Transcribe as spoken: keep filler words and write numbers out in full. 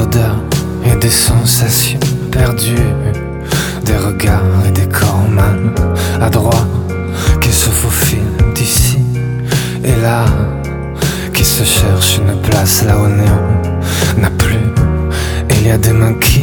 odeurs et des sensations perdues, des regards et des corps mal adroits qui se faufilent d'ici et là, qui se cherchent une place là où néant n'a plus. Il y a des mains qui